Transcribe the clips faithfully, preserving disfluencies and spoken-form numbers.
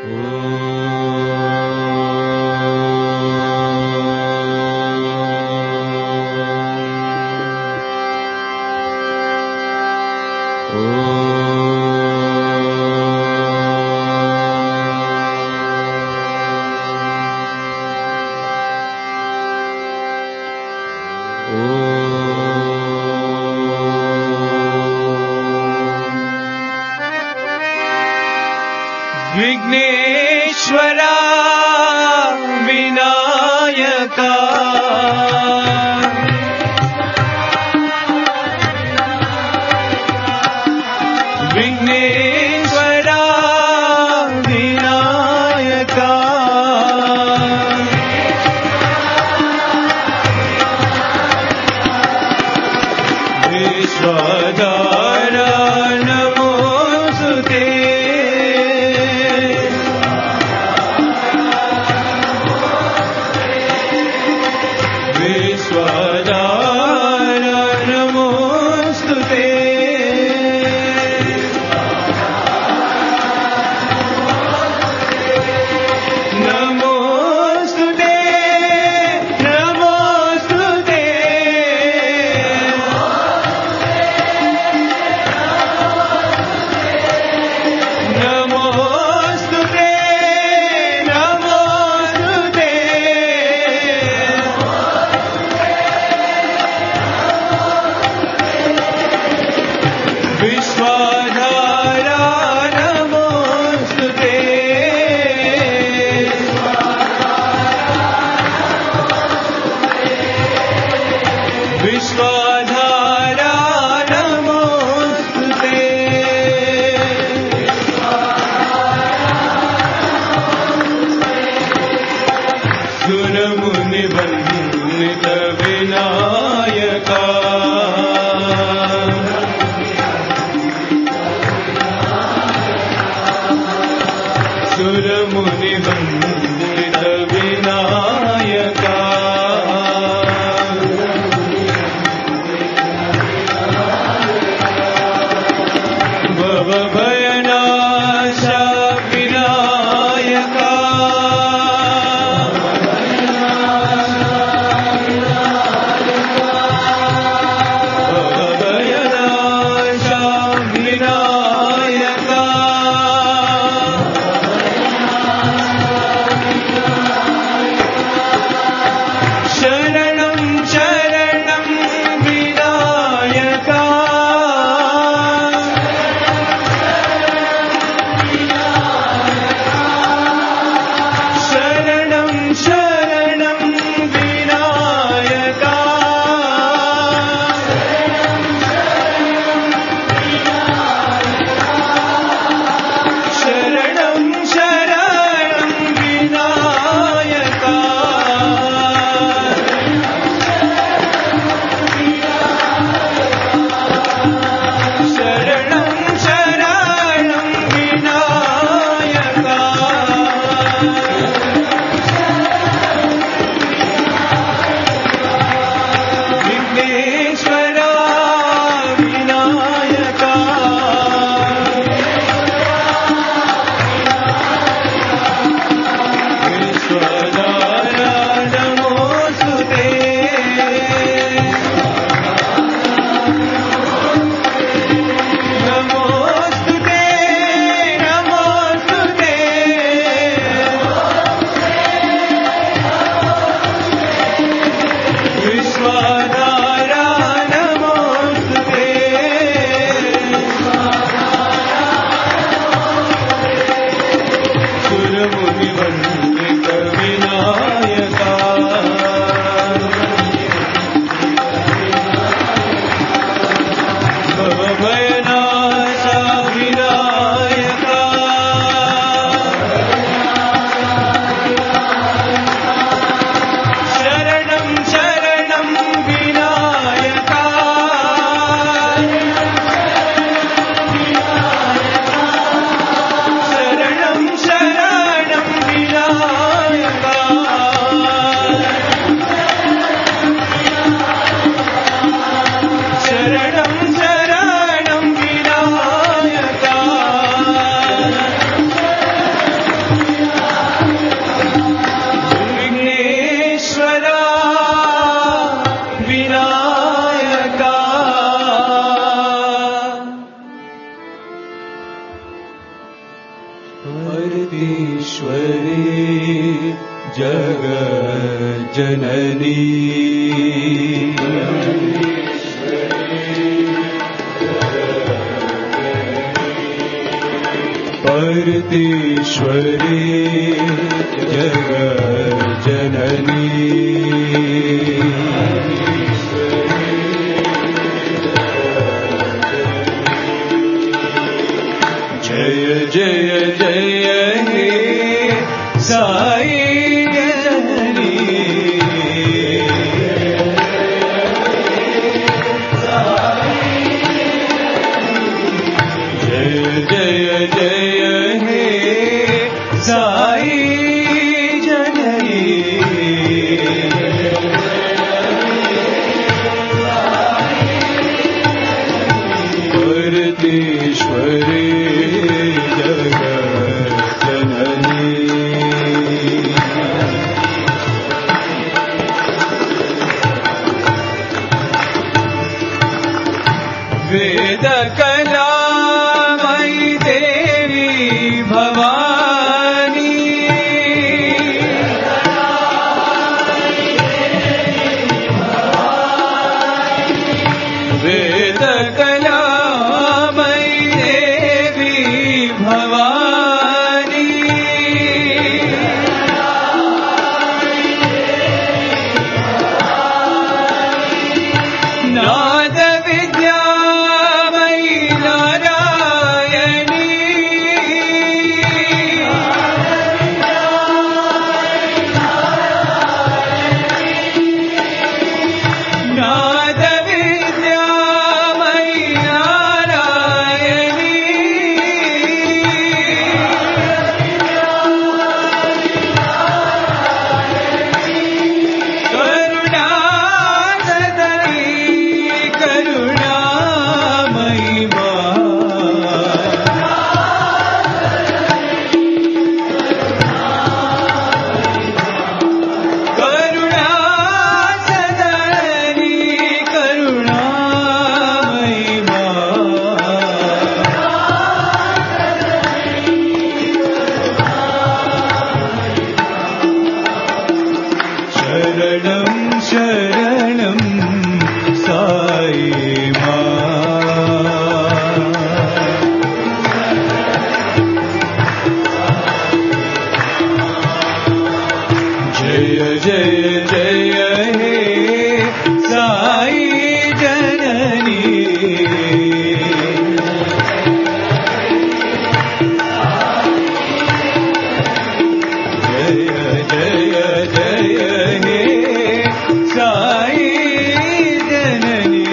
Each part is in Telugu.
विघ्नेश्वरा विनायका विघ्नेश्वरा विनायका विश्वधारा नमोस्तुते विश्व परमेश्वरी जगज्जननी परमेश्वरी जगज्जननी जय जय जय हे साई जननी जय जय जय हे साई जननी परमेश्वरी वेद कलामयी देवी भवानी वेद कलामयी देवी भवानी नाद विद्या शरणं शरणं साई मां जय जय जय हे साई जननी जय जय जय हे साई जननी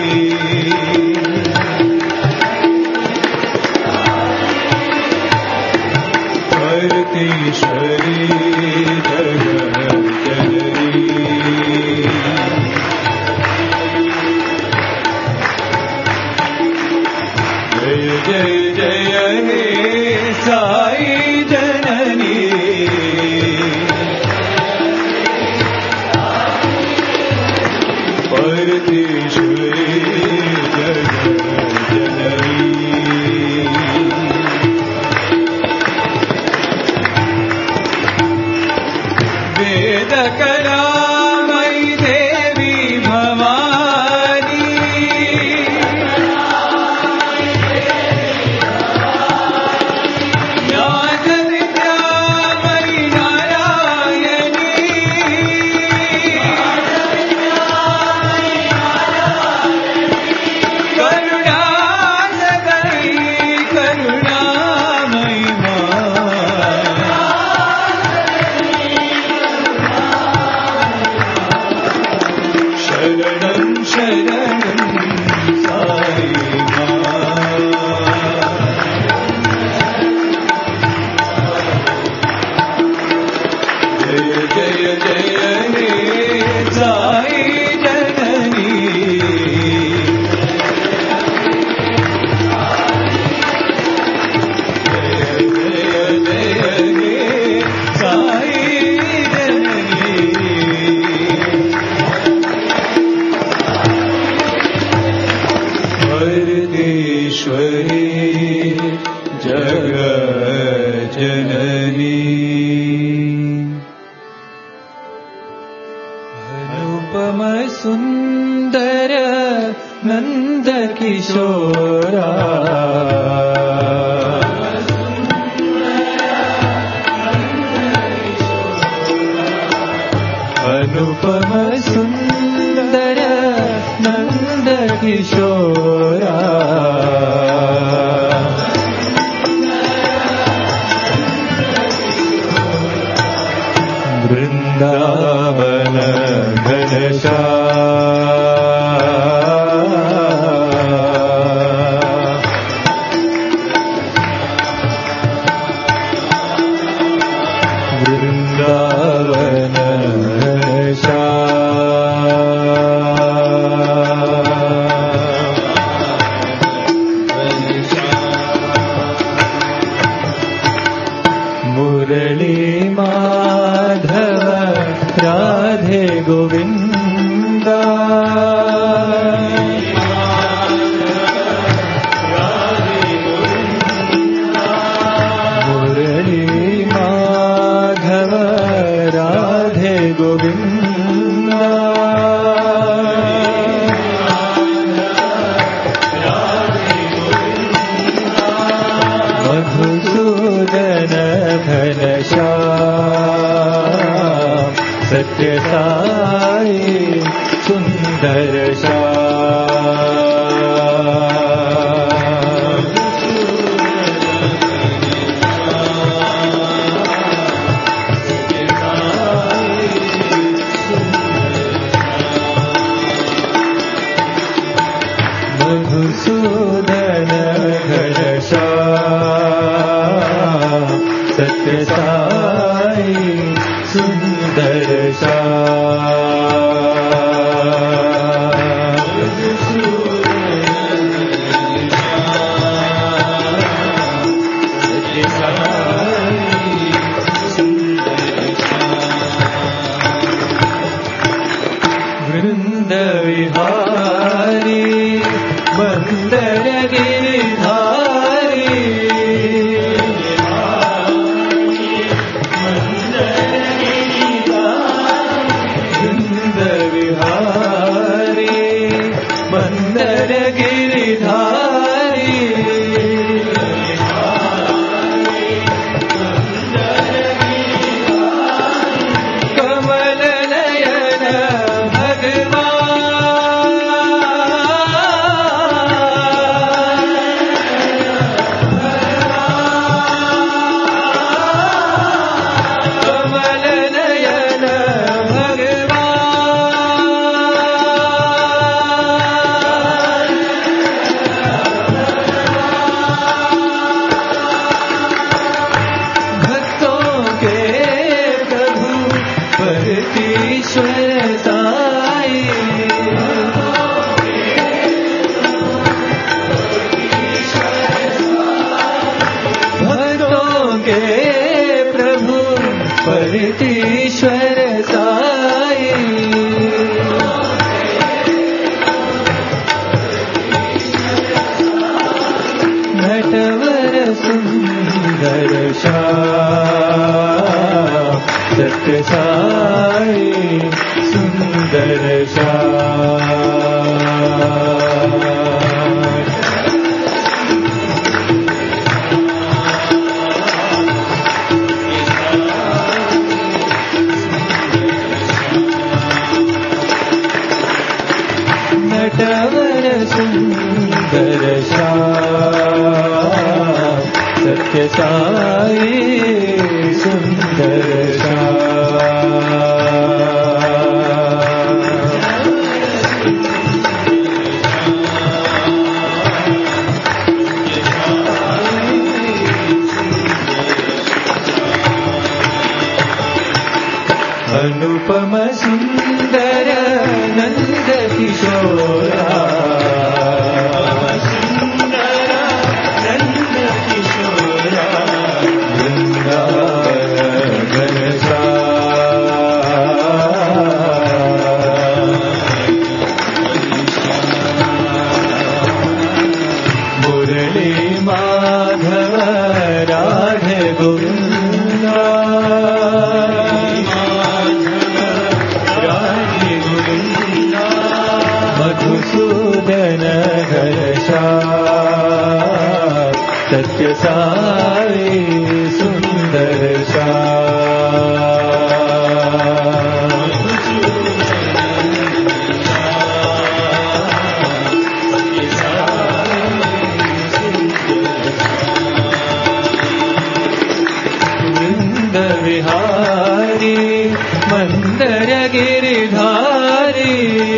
परमेश्वरी जगज्जननी जय जय जय हे साई जननी परमेश्वरी जगज्जननी वेद कलामयी देवी भवानी ज्ञान विद्यामयी नारायणी करुणा सदरी करुणामयी मां किशोरा अनुपम सुंदर नंद किशोरा वृंदावन घनश्याम वृंदावन मुरली माधव राधे गोविंदा मुरली माधव राधे गोविंदा मधुसूदन घनश्याम सत्य साई सुंदर श्याम मधुसूदन घनश्याम सत्य साई सुंदर वृंद विहारी मंदर गिरिधारी वृंद विहारी मंदर गिरिधारी कमल नयन ईश्वर साई भक्तों के प्रभु परितीश्वर साई नटवर सुंदर श्याम सत्य साई सुंदर श्याम नटवर सुंदर श्याम सत्य साई सुंदर अनुपम सुंदर नंद किशोरा सुंदर नंद किशोरा वृंदावन घनश्याम मुरली माधव राधे गोविंदा मधु साई सुंदर वृंद विहारी मंदर गिरिधारी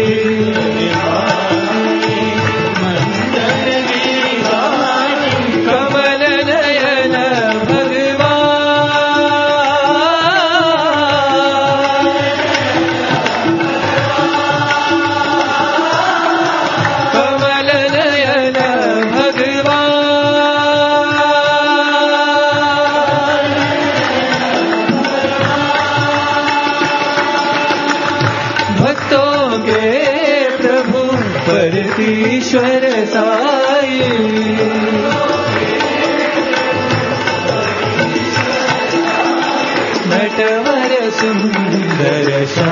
ईश्वर साई नटवर सुंदर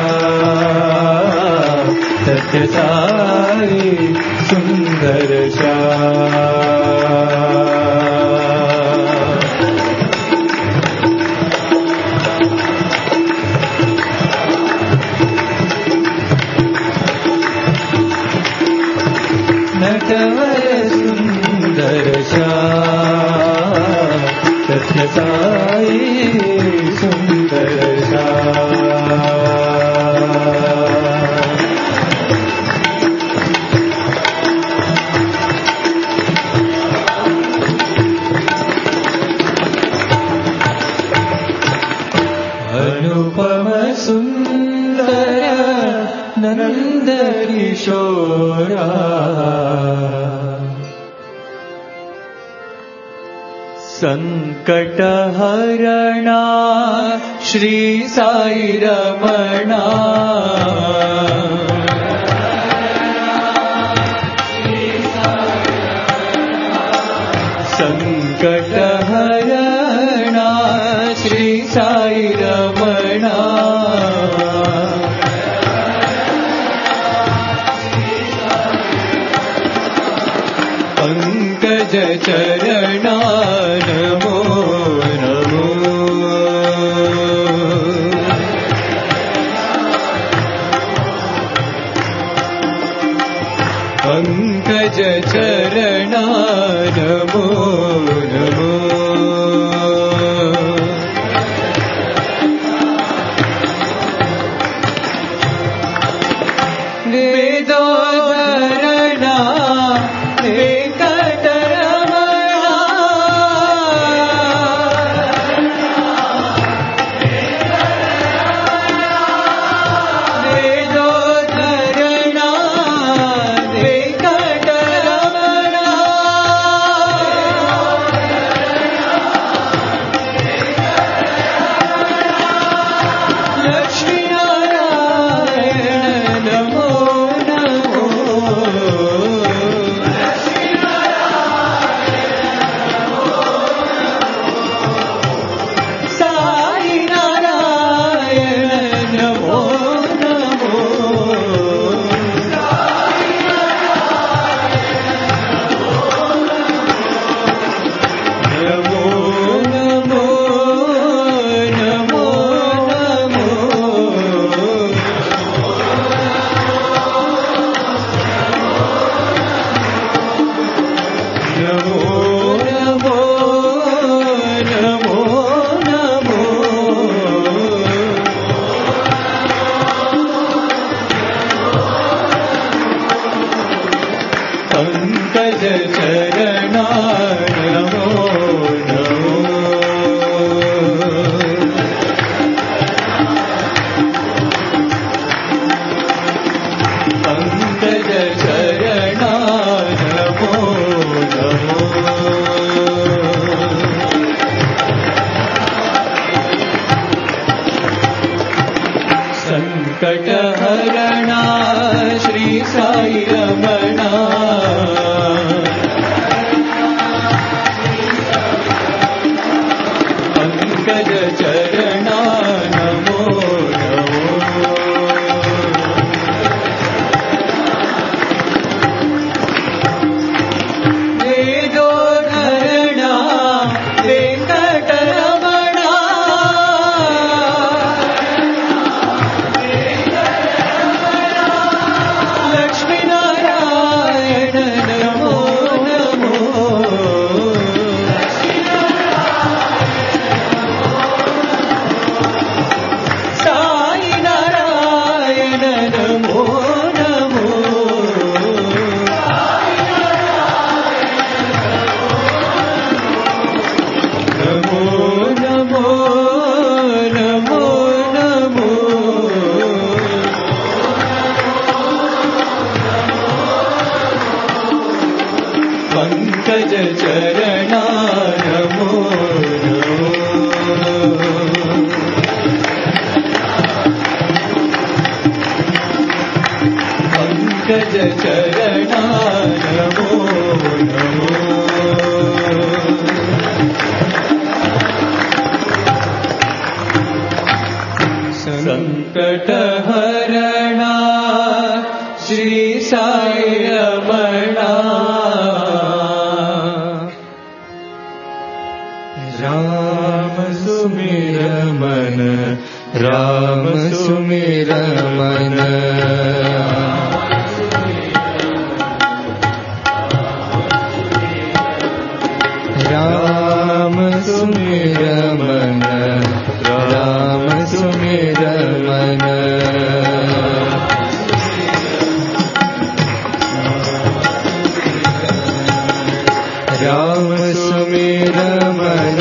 श्याम सत्य साई सुंदर श्याम नटवर सुंदर श्याम सत्य साई सुंदर अनुपम सुंदर नंद किशोरा संकट हरणा श्री साई रमणा संकट हरणा श्री साई रमणा पंकज चरणा नमो नमो पंकज चरणा नमो नमो वेदोधरणा पंकज चरणा नमो नमो पंकज चरणा नमो नमो संकट हरणा श्री साई रमणा पंकज चरणा नमो नमो वेदोधरणा संकट हरणा श्री साई रमणा राम सुमिर मन राम सुमिर मन राम सुमिर मन राम सुमिर मन राम सुमिर मन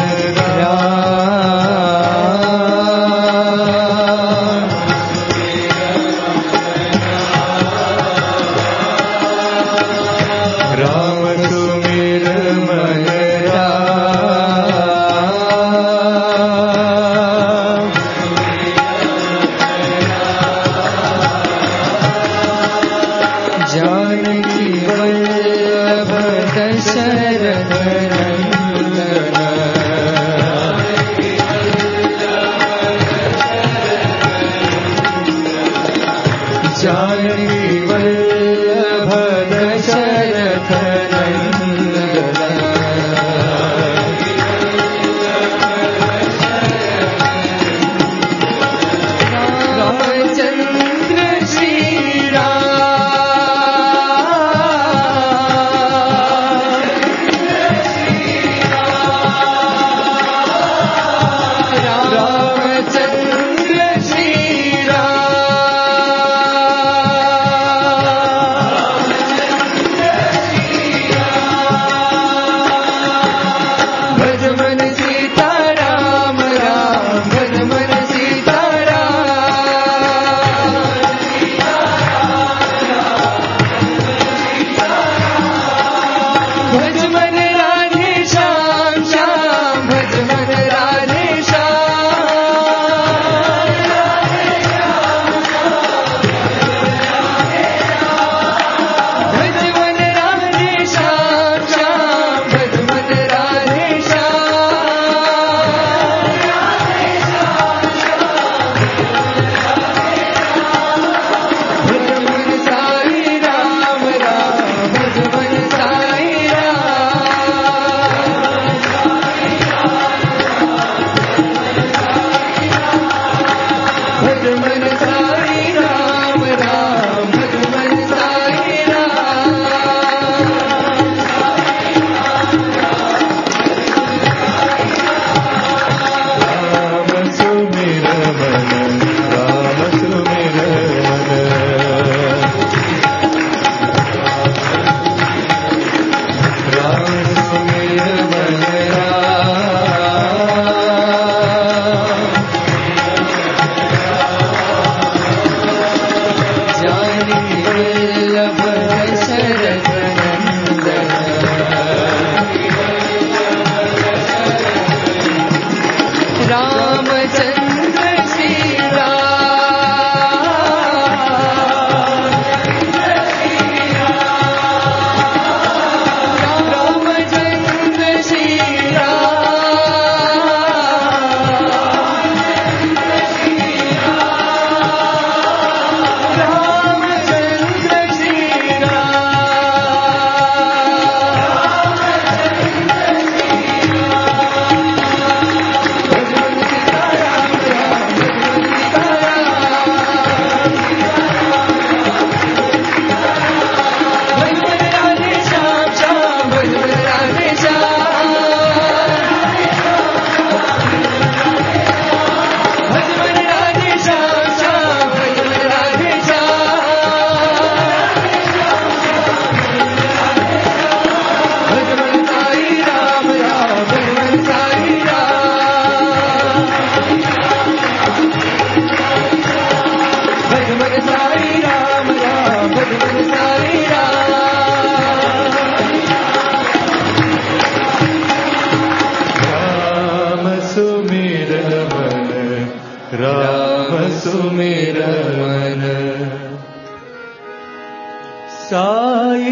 साई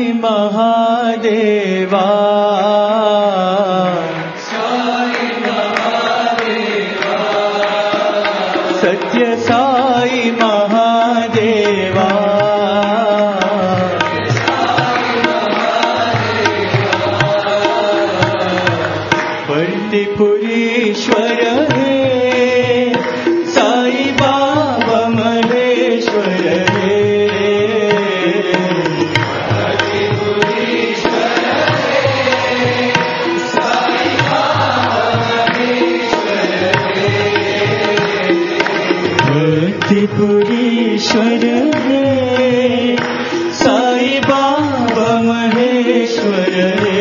महादेवा साई महादेवा సత్య సాయి మహాదేవా పురీశ్వర హే సాయి బాబా మహేశ్వర హే భక్తిపురీశ్వర హే సాయి బాబా మహేశ్వర హే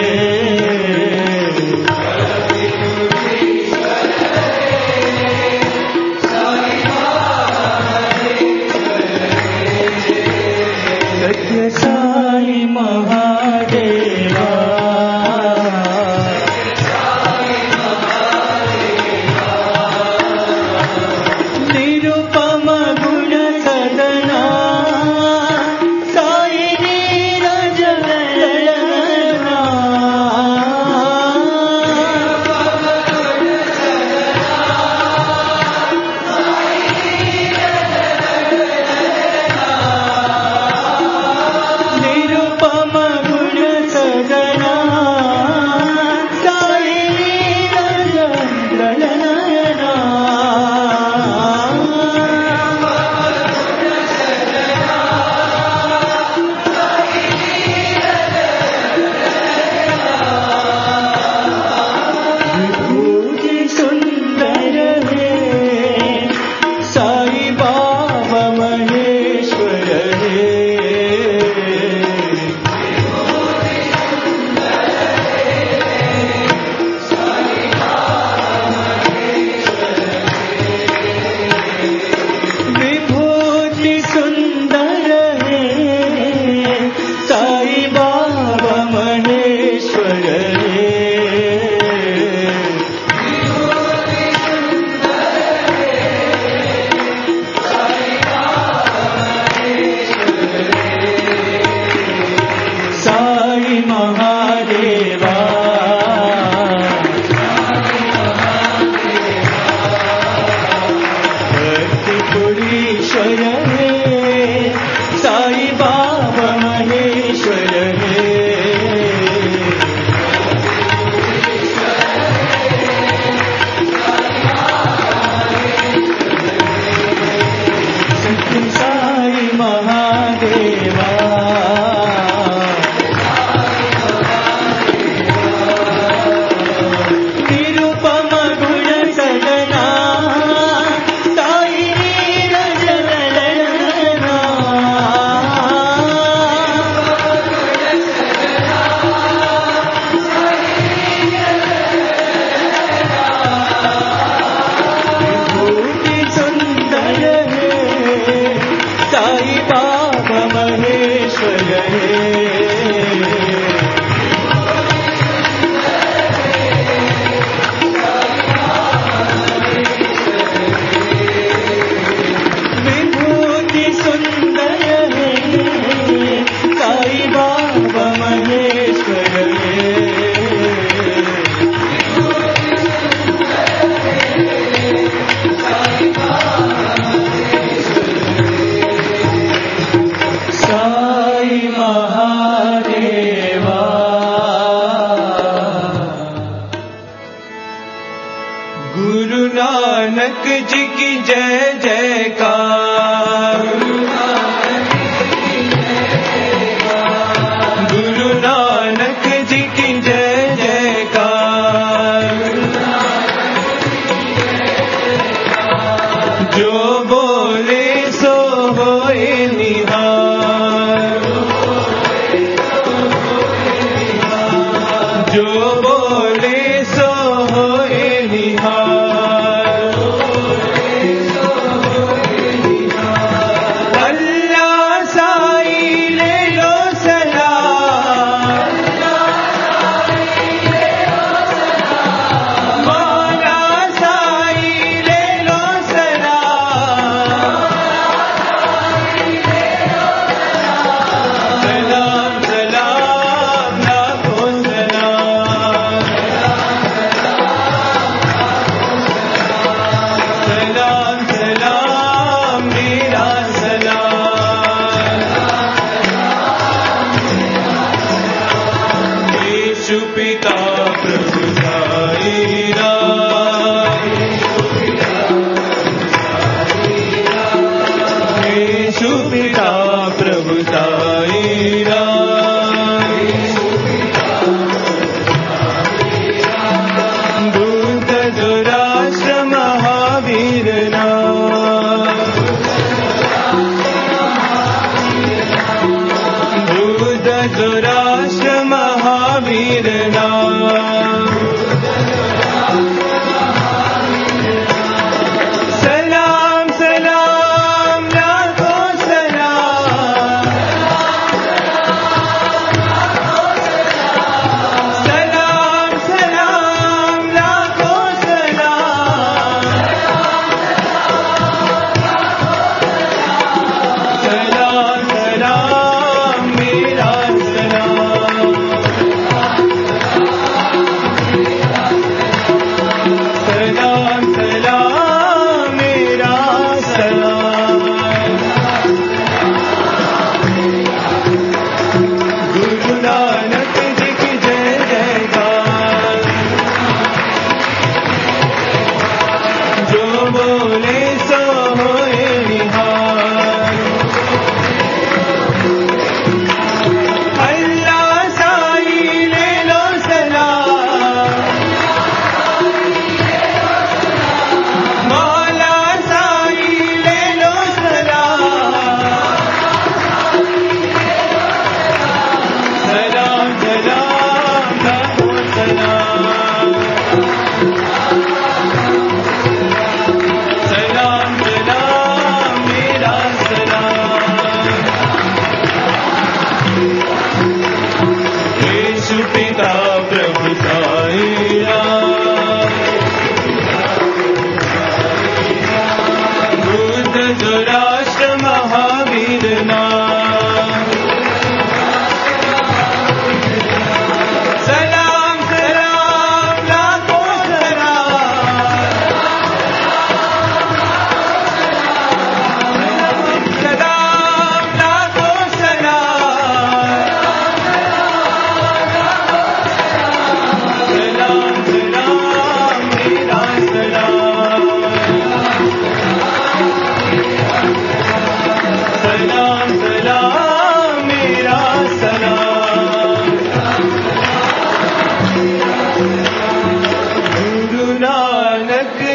సాయి మహాదేవా నిరుపమ గుణ సదనా సాయి నీరజ నయనా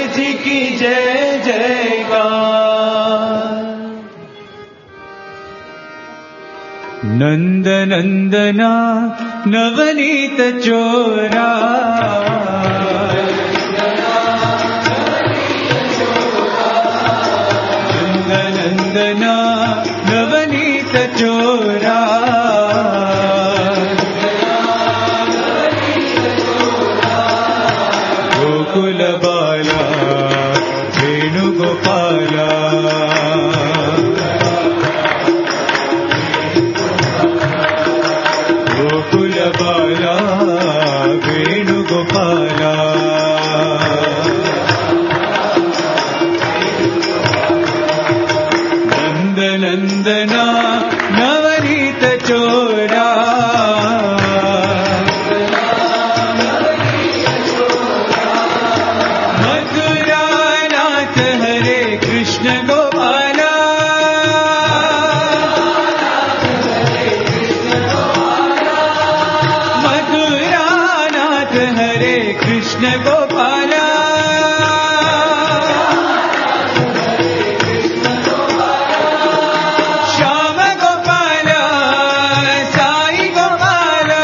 जी की जय जयकार। नंद नंदना नवनीत चोरा, नंद नंदना नवनीत चोरा, गोकुल बाला वेणुगोपाला, गोकुल बाला वेणुगोपाला, नंद नंदना नवनीत चोरा, मथुरानाथ हरे कृष्ण गोपाला, मथुरानाथ हरे कृष्ण गोपाला, श्याम गोपाला साई गोपाला,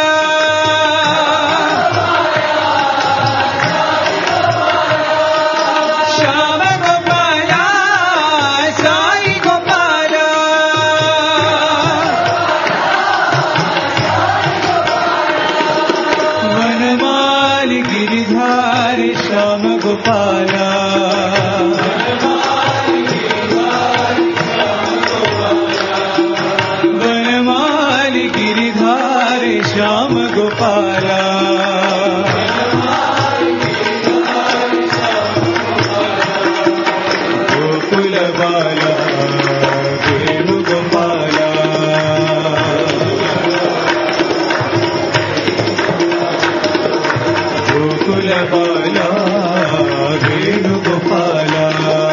श्याम गोपाला साई गोपाला, वनमाली गिरिधारी श्याम गोपाला, वनमाली गिरिधारी श्याम गोपाला, गोकुल बाला वेणुगोपाला, गोकुल बाला वेणुगोपाला,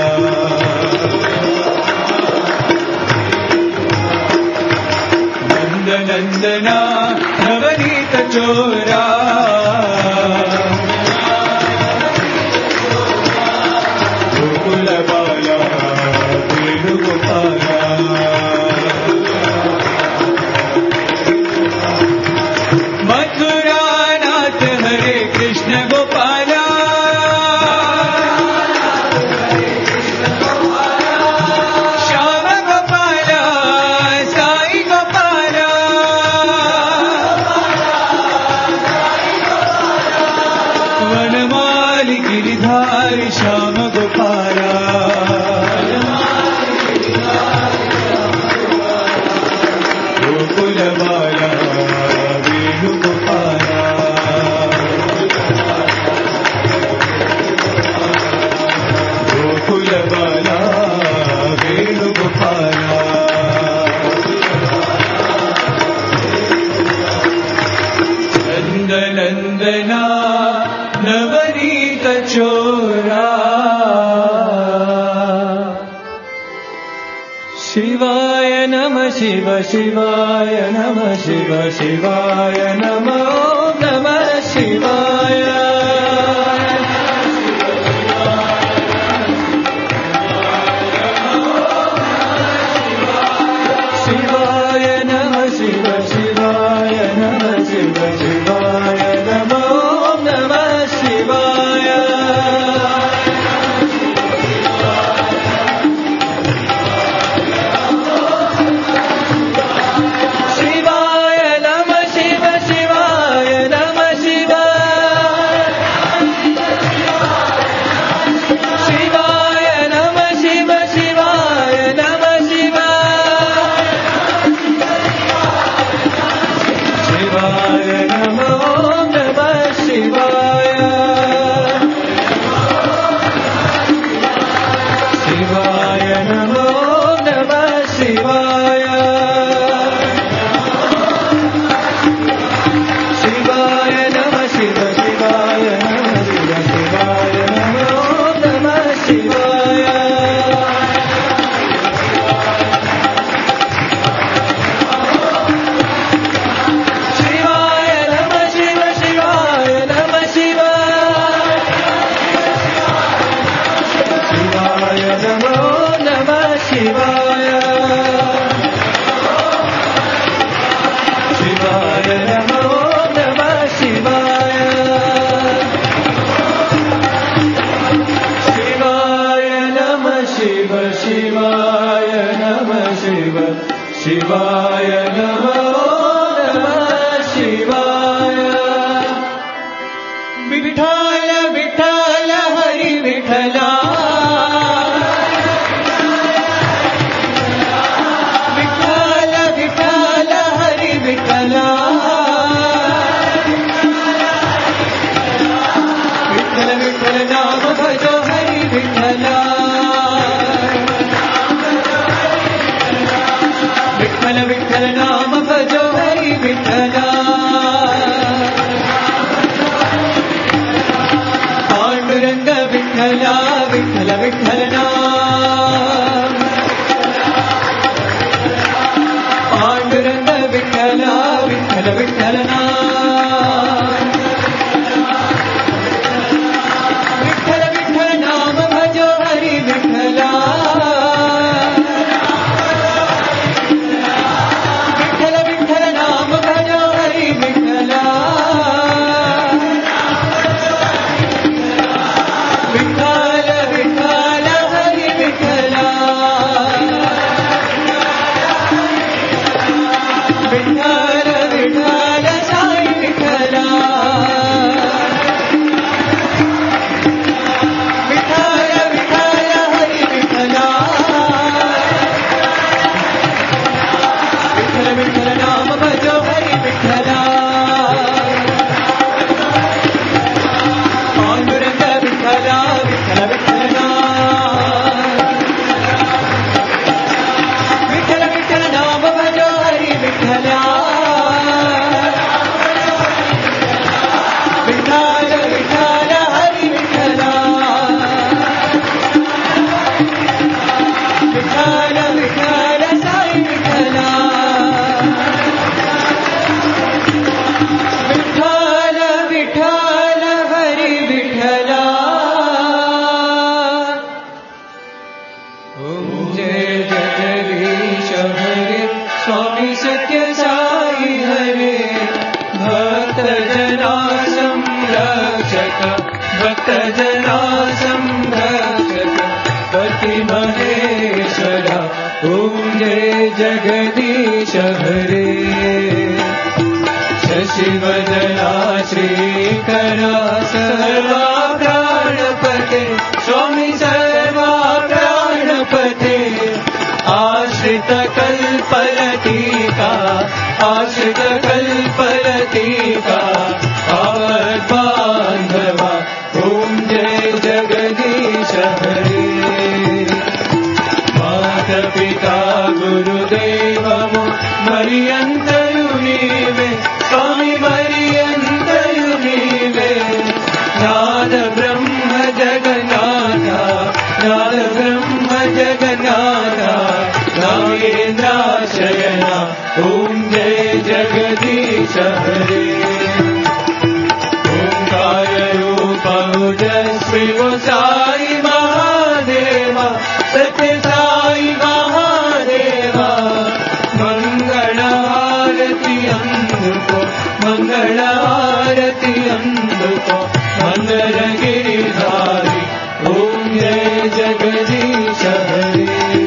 नंद नंदना नवनीत चोरा, गोकुल बाला वेणुगोपाला, मथुरानाथ हरे कृष्ण गोपाला, श्याम गोपाला साई गोपाला, वनमाली गिरिधारी श्याम गोपाला, गोकुल बाला वेणुगोपाला, गोकुल बाला वेणुगोपाला, नंद नंदना नवनीत चोरा, शिवाय नमः शिव शिवाय नमः शिव शिवाय नमः ॐ नमः शिवाय, शिवाय नमः शिव शिवाय नमः शिव शिवाय नमः ॐ नमः शिवाय, शिवाय नमः शिव शिवाय नमः शिवाय, శివాయ శివాయ నమో నమః శివాయ శివాయ నమః శివ శివాయ నమః శివ శివాయ నమో నమః శివాయ విఠల విఠల హరి విఠలా విఠల విఠల హరి విఠలా విఠల విఠల నామ భజో హరి విఠలా విఠల విఠల నామ భజో హరి విఠలా పాండురంగ విఠల విఠల విఠల నామ పాండురంగ విఠల విఠల విఠల నామ విఠల విఠల నామ భజో హరి విఠలా విఠల విఠల నామ భజో హరి విఠలా విఠల విఠల హరి విఠలా విఠల విఠల సాయి విఠలా విఠల విఠల హరి విఠలా విఠల విఠల నామ భజో హరి విఠలా పాండురంగ విఠల విఠల విఠల విఠల విఠల నామ భజో హరి విఠలా విఠల విఠల హరి విఠలా విఠల విఠల సాయి విఠలా విఠల విఠల హరి విఠలా ఓం జయ జగదీశ హరే స్వామి సత్య సాయి హరే భక్త జనా సంరక్షక భక్త జనా సంరక్షక పతి మహేశ్వర ఓం జయ జగదీశ హరే శశివదనా శ్రీకర సర్వా ప్రాణపతే స్వామి సర్వా ప్రాణపతే ఆశ్రిత కల్పలటీకా ఆశ్రిత కల్పలటీకా ఆపద్బాంధవ ఓం జయ జగదీశ హరే మాత పితా గురుదేవము మరియంతయు నీవే స్వామి మరియంతయు నీవే నాద బ్రహ్మ జగన్నాథ నాద బ్రహ్మ జగన్నాథ నాగేంద్రాశయన ఓం జయ జగదీశ హరే ఓంకార రూపముజస్వి ఓ సాయి మహాదేవ సత్య సాయి మహాదేవ మంగళహారతి అందుకో మంగళహారతి అందుకో మందరగిరిధారి ఓం జయ జగదీశ హరే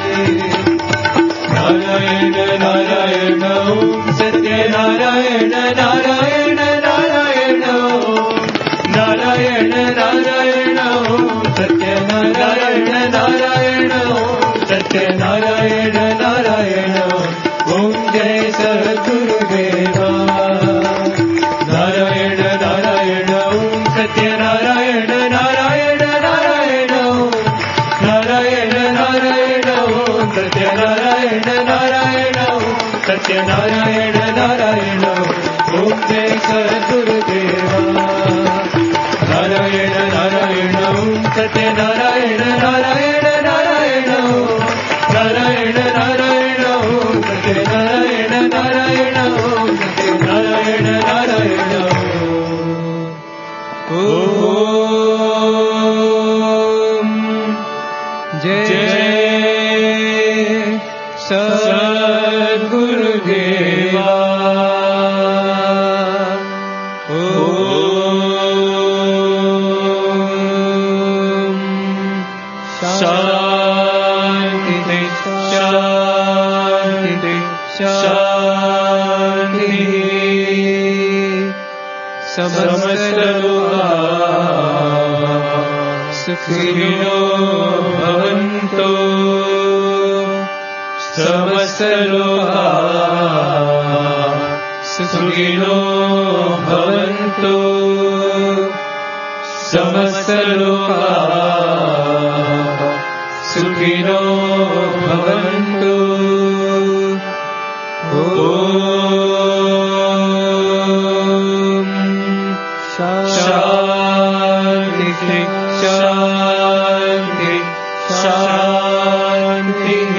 నారాయణ నారాయణ ఓం సత్యనారాయణ నారాయణ నారాయణ ఓం నారాయణ నారాయణ ఓం సత్యనారాయణ నారాయణ ఓం సత్యనారాయణ నారాయణ ఓం జయ సద్గురుదేవా నారాయణ నారాయణ ఓం సత్యనారాయణ నారాయణ నారాయణ ఓం నారాయణ నారాయణ ఓం సత్యనారాయణ నారాయణ ఓం సత్యనారాయణ నారాయణ ఓం జయ సద్గురుదేవా నారాయణ నారాయణ ఓం సత్యనారాయణ నారాయణ నారాయణ ఓం నారాయణ నారాయణ ఓం సత్యనారాయణ నారాయణ ఓం సత్యనారాయణ నారాయణ ఓం జయ शान्ति शान्ति शान्तिः समस्त लोकाः सुखिनो भवन्तु समस्त लोकाः सुखिनो भवन्तु समस्त लोकाः सुखिनो भवन्तु ॐ शान्ति शान्ति शान्तिः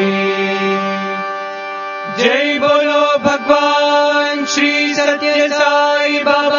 जय बोलो भगवान श्री सत्य साई बाबा